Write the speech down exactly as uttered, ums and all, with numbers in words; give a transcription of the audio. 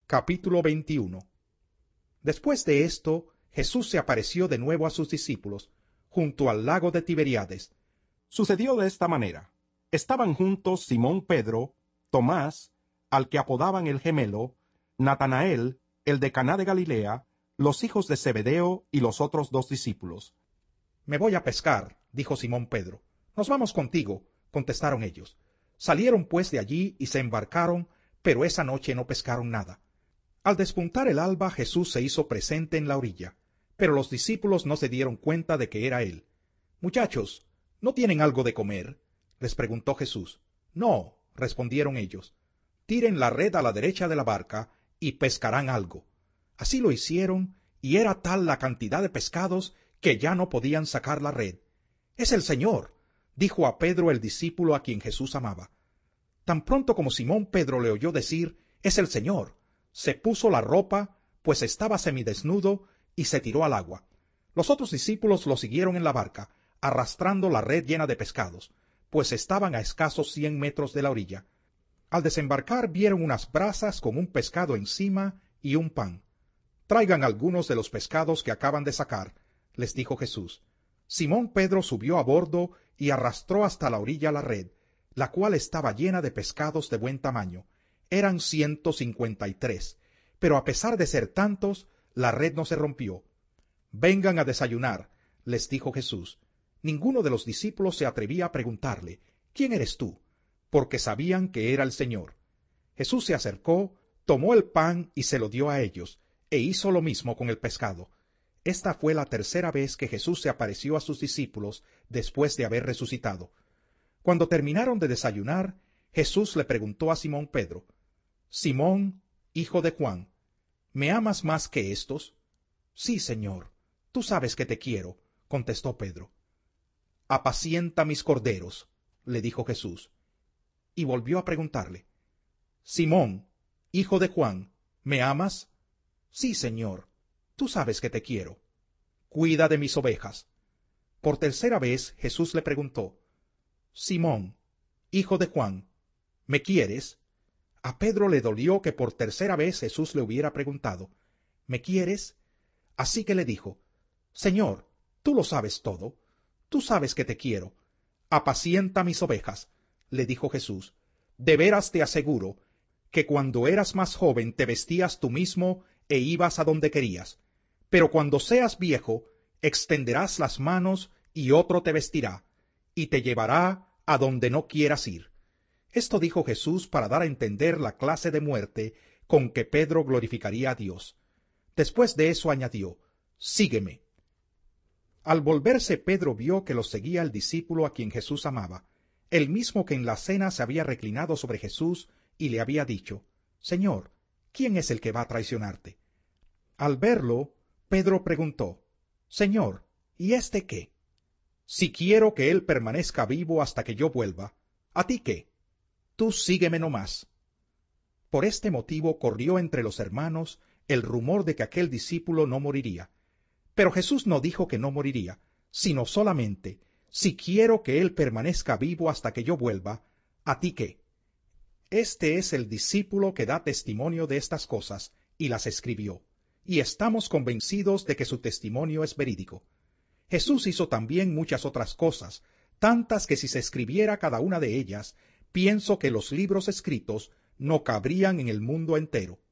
Capítulo veintiuno. Después de esto, Jesús se apareció de nuevo a sus discípulos, junto al lago de Tiberíades. Sucedió de esta manera. Estaban juntos Simón Pedro, Tomás, al que apodaban el gemelo, Natanael, el de Caná de Galilea, los hijos de Zebedeo y los otros dos discípulos. «Me voy a pescar», dijo Simón Pedro. «Nos vamos contigo», contestaron ellos. Salieron pues de allí y se embarcaron, pero esa noche no pescaron nada. Al despuntar el alba, Jesús se hizo presente en la orilla, pero los discípulos no se dieron cuenta de que era él. «Muchachos, ¿no tienen algo de comer?», les preguntó Jesús. «No», respondieron ellos. «Tiren la red a la derecha de la barca y pescarán algo». Así lo hicieron, y era tal la cantidad de pescados que ya no podían sacar la red. «Es el Señor», dijo a Pedro el discípulo a quien Jesús amaba. Tan pronto como Simón Pedro le oyó decir «es el Señor», se puso la ropa, pues estaba semidesnudo, y se tiró al agua. Los otros discípulos lo siguieron en la barca, arrastrando la red llena de pescados, pues estaban a escasos cien metros de la orilla. Al desembarcar vieron unas brasas con un pescado encima y un pan. «Traigan algunos de los pescados que acaban de sacar», les dijo Jesús. Simón Pedro subió a bordo y arrastró hasta la orilla la red, la cual estaba llena de pescados de buen tamaño. Eran ciento cincuenta y tres, pero a pesar de ser tantos, la red no se rompió. «Vengan a desayunar», les dijo Jesús. Ninguno de los discípulos se atrevía a preguntarle «¿Quién eres tú?», porque sabían que era el Señor. Jesús se acercó, tomó el pan y se lo dio a ellos, e hizo lo mismo con el pescado. Esta fue la tercera vez que Jesús se apareció a sus discípulos después de haber resucitado. Cuando terminaron de desayunar, Jesús le preguntó a Simón Pedro: «Simón, hijo de Juan, ¿me amas más que éstos?». «Sí, Señor, tú sabes que te quiero», contestó Pedro. «Apacienta mis corderos», le dijo Jesús. Y volvió a preguntarle: «Simón, hijo de Juan, ¿me amas?». «Sí, Señor, tú sabes que te quiero». «Cuida de mis ovejas». Por tercera vez Jesús le preguntó: «Simón, hijo de Juan, ¿me quieres?». A Pedro le dolió que por tercera vez Jesús le hubiera preguntado: «¿Me quieres?». Así que le dijo: «Señor, tú lo sabes todo, tú sabes que te quiero. Apacienta mis ovejas», le dijo Jesús. «De veras te aseguro que cuando eras más joven te vestías tú mismo e ibas a donde querías. Pero cuando seas viejo, extenderás las manos y otro te vestirá, y te llevará a donde no quieras ir». Esto dijo Jesús para dar a entender la clase de muerte con que Pedro glorificaría a Dios. Después de eso añadió: «Sígueme». Al volverse, Pedro vio que lo seguía el discípulo a quien Jesús amaba, el mismo que en la cena se había reclinado sobre Jesús y le había dicho: «Señor, ¿quién es el que va a traicionarte?». Al verlo, Pedro preguntó: «Señor, ¿y éste qué?». «Si quiero que él permanezca vivo hasta que yo vuelva, ¿a ti qué? Tú sígueme no más». Por este motivo corrió entre los hermanos el rumor de que aquel discípulo no moriría. Pero Jesús no dijo que no moriría, sino solamente: «Si quiero que él permanezca vivo hasta que yo vuelva, ¿a ti qué?». Este es el discípulo que da testimonio de estas cosas, y las escribió, y estamos convencidos de que su testimonio es verídico. Jesús hizo también muchas otras cosas, tantas que si se escribiera cada una de ellas, pienso que los libros escritos no cabrían en el mundo entero.